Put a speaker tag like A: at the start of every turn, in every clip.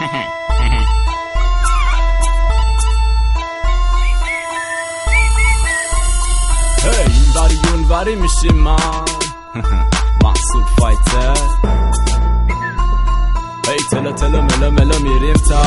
A: این وری اون وری میشیم ما محصول فایتر هی تلا تلا ملا ملا میریم تا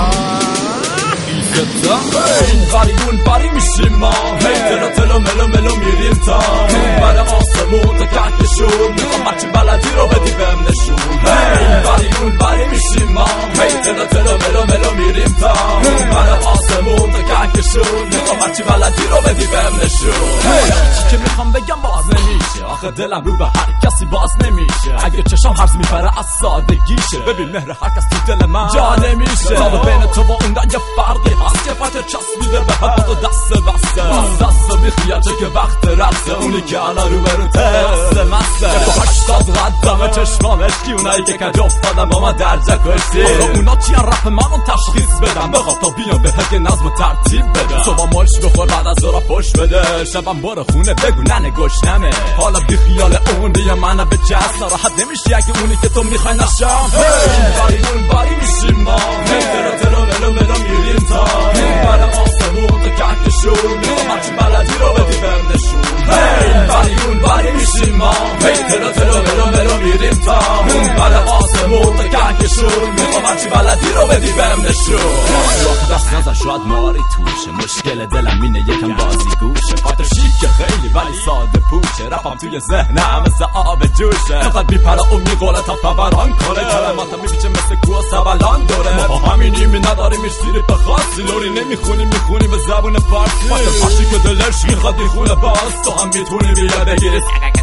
A: این وری اون وری میشیم ما هی تلا تلا ملا ملا میریم تا اون بر آسمون تا کهکشون میخوام هرچی بلدی رو بدی بهم نشون این وری اون وری میشیم ما هی تلا تلا ملا ملا میریم تا اون بر آسمون تا کهکشون میخوام هرچی بلدی رو بدی بهم نشون چی که میخوام بگم باز نمیشه آخه دلم رو به هر کسی باز نمیشه اگه چشام هرز میپره از سادگیشه ببین مهر هر کس تو دل من جا نمیشه تا بین تو و اون یه فرقی هست که فت چسبیده به هم تو دست بسته دست بیخیال چه که وقت رقصه اونی که الان رو برون ترسته مسته تو 80 قدمه چشمام اشکی اونایی که کج افتادم با من درجه کشتی اونا چی هم رپ منو تشخیص بدم بخواب تا بیان به حق نظم و ترتیب بده صبح ماش بخور بعد از ظهر پشت بده شبم برو خونه بگو ننه گشنمه حالا بیخیال اون بیا منو به چست ناراحت نمیشی اگه اونی که تو میخوای نشم اون باری میشیم ما تلا تلا ملا ملا میریم تا اون بر آسمون تا کهکشون میخوام هرچی بلدی رو بدی بهم نشون اون باری میشیم ما تلا تلا ملا ملا میریم تا اون بر آسمون تا کهکشون میخوام هرچی بلدی رو بدی بهم نشون راه دست نزن شاید ماری توشه مشکل دلم اینه یکم بازی گوشه پاتر شیک خیلی ولی ساده پوشه رفم توی ذهنم مثل آب جوشه فقط بیپره اون میگوله تا فوران کنه کلماتم میپیچه مثل کوه سبلان دوره ما با همینیم نداریم اشتیری به خاصی لوری نمیخونیم میخونیم به زبون فارسی پاتر پاشی که دلش میخواد میخونه باز تو هم میتونی بیا بگیری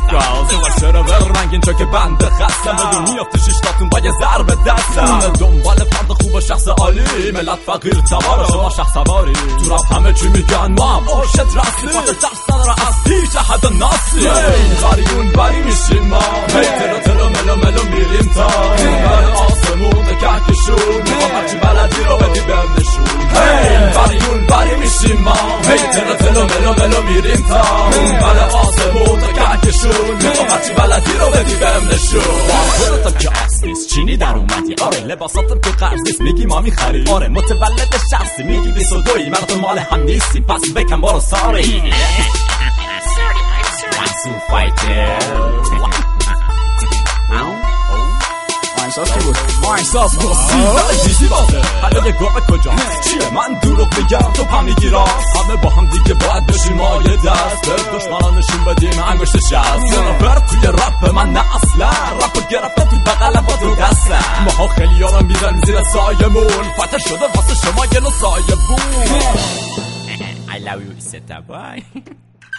A: تو چرا برنگین چون که بنده خستم بدون میافته شیشتاتون با یه ضربه دستم دنبال فرد خوب و شخص عالی ملت فقیر تبار شما شخص سواری تو رب همه چی میگن ما هم ارشد رسمی پاتر درس نداره از هیچ احد ناسی این بری اون بری میشیم ما تلا تلا ملا ملا میریم تا اون بر آسمون تا کهکشون میخوام هرچی بلدی رو بدی بهم نشون این بری اون بری میشیم ما تلا تلا ملا ملا میریم تا اون بر آسمون تا کهکشون میخوام هرچی بلدی رو بدی بهم نشون خودتم که آس نیست چینی در اومدی آره لباساتم که قرض نیست میگی ما میخری آره متولد شخصی میگی 22 من تو مال هم نیستی پس بکن برو ساری محصول فایتر احساس بازی دیدی بازه حالا یه گوه کجاست چیه من دروغ بگم تو پا میگی راست همه با هم دیگه باید بشیم ما یه دست به دشمنان نشون بدیم انگشت شست رپر توی رپ من نه اصلا رپ گرفته تو بغلم با تو دستم ماها خیلی ها رو میزنیم زیر سایمون فتح شده واسه شما یه نو سایه بون I love you Iseta bye